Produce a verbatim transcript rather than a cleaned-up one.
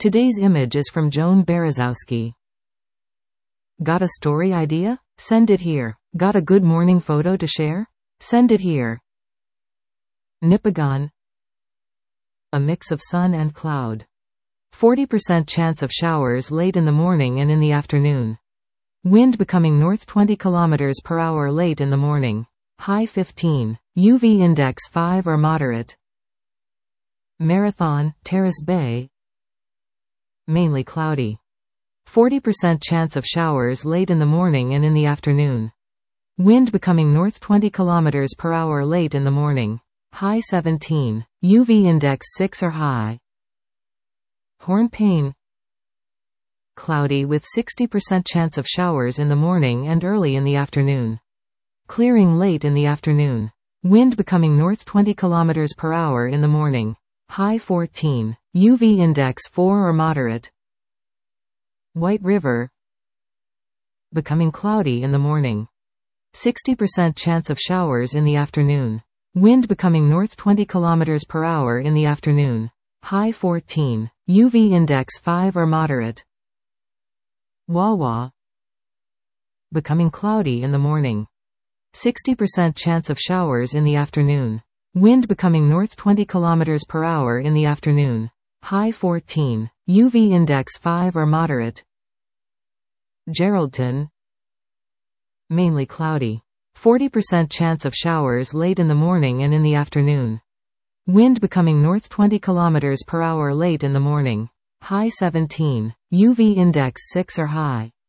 Today's image is from Joan Berezowski. Got a story idea? Send it here. Got a good morning photo to share? Send it here. Nipigon. A mix of sun and cloud. forty percent chance of showers late in the morning and in the afternoon. Wind becoming north twenty kilometers per hour late in the morning. High fifteen. U V index five or moderate. Marathon, Terrace Bay. Mainly cloudy. forty percent chance of showers late in the morning and in the afternoon. Wind becoming north twenty kilometers per hour late in the morning. High seventeen. U V index six or high. Hornpain. Cloudy with sixty percent chance of showers in the morning and early in the afternoon. Clearing late in the afternoon. Wind becoming north twenty kilometers per hour in the morning. High fourteen. U V index four or moderate. White River. Becoming cloudy in the morning. sixty percent chance of showers in the afternoon. Wind becoming north twenty kilometers per hour in the afternoon. High fourteen. U V index five or moderate. Wawa. Becoming cloudy in the morning. sixty percent chance of showers in the afternoon. Wind becoming north twenty kilometers per hour in the afternoon. High fourteen. U V index five or moderate. Geraldton. Mainly cloudy. forty percent chance of showers late in the morning and in the afternoon. Wind becoming north twenty kilometers per hour late in the morning. High seventeen. U V index six or high.